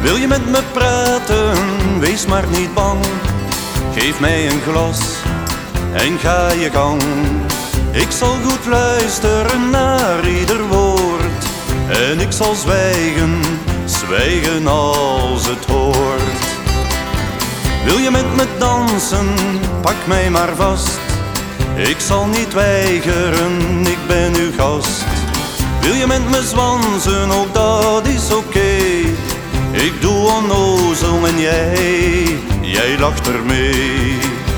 Wil je met me praten, wees maar niet bang. Geef mij een glas en ga je gang. Ik zal goed luisteren naar ieder woord. En ik zal zwijgen, zwijgen als het hoort. Wil je met me dansen, pak mij maar vast. Ik zal niet weigeren, ik ben uw gast. Wil je met me zwansen, ook dat is oké. Ik doe onnozel en jij lacht ermee.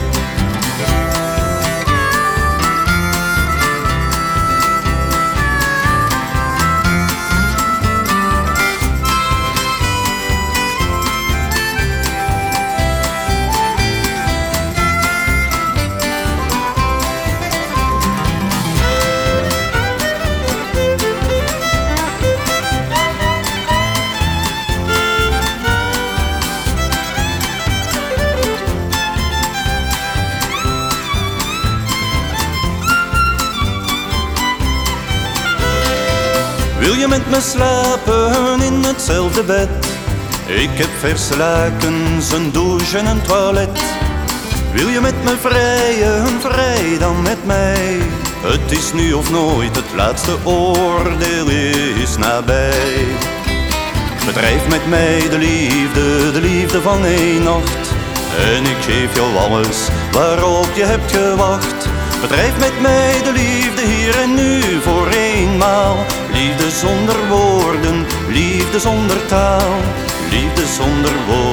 Wil je met me slapen in hetzelfde bed? Ik heb verse lakens, een douche en een toilet. Wil je met me vrijen, vrij dan met mij. Het is nu of nooit, het laatste oordeel is nabij. Bedrijf met mij de liefde van één nacht. En ik geef jou alles waarop je hebt gewacht. Bedrijf met mij de liefde hier en nu voor eenmaal. Liefde zonder woorden, liefde zonder taal, liefde zonder woorden.